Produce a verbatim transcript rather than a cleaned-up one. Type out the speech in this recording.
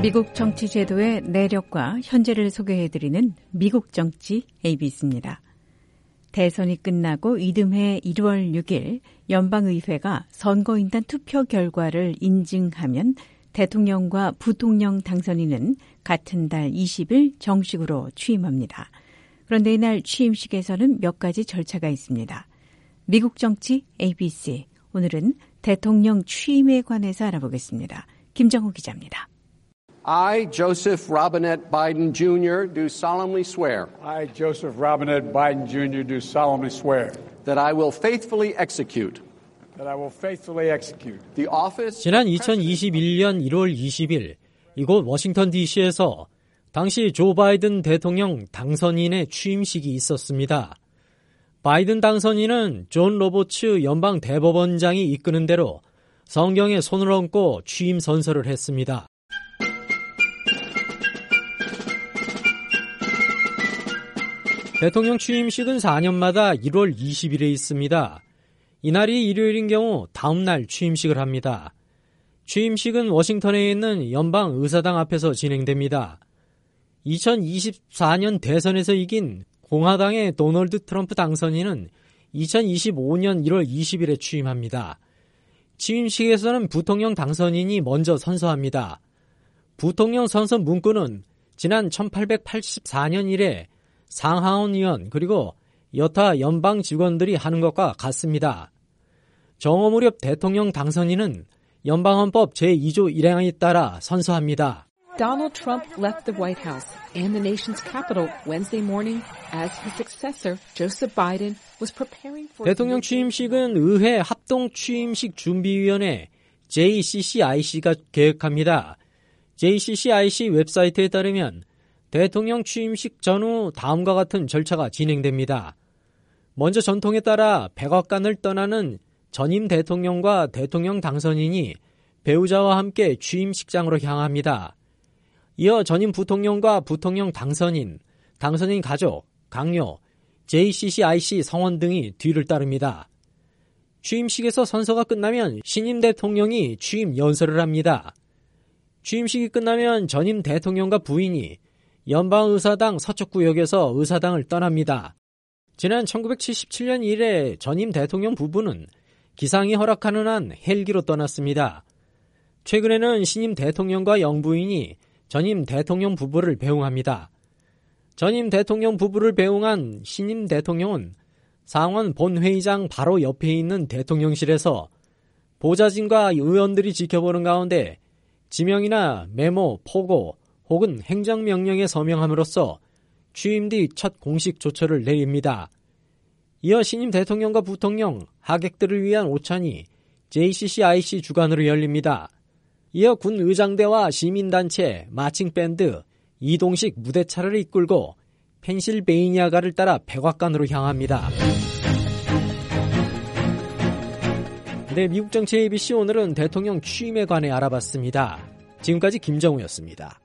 미국 정치 제도의 내력과 현재를 소개해드리는 미국 정치 에이비씨입니다. 대선이 끝나고 이듬해 일월 육일 연방의회가 선거인단 투표 결과를 인증하면 대통령과 부통령 당선인은 같은 달 이십일 정식으로 취임합니다. 그런데 이날 취임식에서는 몇 가지 절차가 있습니다. 미국 정치 에이비씨, 오늘은 대통령 취임에 관해서 알아보겠습니다. 김정호 기자입니다. I, Joseph Robinette Biden Junior, do solemnly swear. I, Joseph Robinette Biden Junior, do solemnly swear. That I will faithfully execute. That I will faithfully execute. The office. 지난 이천이십일년 일월 이십일 이곳 워싱턴 디씨에서 당시 조 바이든 대통령 당선인의 취임식이 있었습니다. 바이든 당선인은 존 로버츠 연방 대법원장이 이끄는 대로 성경에 손을 얹고 취임 선서를 했습니다. 대통령 취임식은 사 년마다 일월 이십일에 있습니다. 이날이 일요일인 경우 다음 날 취임식을 합니다. 취임식은 워싱턴에 있는 연방 의사당 앞에서 진행됩니다. 이천이십사년 대선에서 이긴 공화당의 도널드 트럼프 당선인은 이천이십오년 일월 이십일에 취임합니다. 취임식에서는 부통령 당선인이 먼저 선서합니다. 부통령 선서 문구는 지난 천팔백팔십사년 이래 상하원 의원 그리고 여타 연방 직원들이 하는 것과 같습니다. 정오 무렵 대통령 당선인은 연방헌법 제이조 일행에 따라 선서합니다. Donald Trump left the White House and the nation's capital Wednesday morning as his successor, Joseph Biden, was preparing for... 대통령 취임식은 의회 합동 취임식 준비위원회 제이씨씨아이씨가 계획합니다. 제이씨씨아이씨 웹사이트에 따르면 대통령 취임식 전후 다음과 같은 절차가 진행됩니다. 먼저 전통에 따라 백악관을 떠나는 전임 대통령과 대통령 당선인이 배우자와 함께 취임식장으로 향합니다. 이어 전임 부통령과 부통령 당선인, 당선인 가족, 강요, 제이씨씨아이씨 성원 등이 뒤를 따릅니다. 취임식에서 선서가 끝나면 신임 대통령이 취임 연설을 합니다. 취임식이 끝나면 전임 대통령과 부인이 연방의사당 서쪽구역에서 의사당을 떠납니다. 지난 천구백칠십칠년 이래 전임 대통령 부부는 기상이 허락하는 한 헬기로 떠났습니다. 최근에는 신임 대통령과 영부인이 전임 대통령 부부를 배웅합니다. 전임 대통령 부부를 배웅한 신임 대통령은 상원 본회의장 바로 옆에 있는 대통령실에서 보좌진과 의원들이 지켜보는 가운데 지명이나 메모, 포고 혹은 행정명령에 서명함으로써 취임 뒤 첫 공식 조처를 내립니다. 이어 신임 대통령과 부통령, 하객들을 위한 오찬이 제이씨씨아이씨 주관으로 열립니다. 이어 군 의장대와 시민단체, 마칭밴드, 이동식 무대차를 이끌고 펜실베이니아가를 따라 백악관으로 향합니다. 네, 미국 정치 에이비씨 오늘은 대통령 취임에 관해 알아봤습니다. 지금까지 김정우였습니다.